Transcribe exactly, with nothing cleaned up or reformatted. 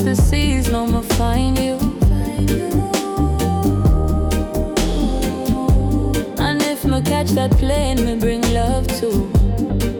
the seas, no more find you. And if me catch that plane, me bring love too.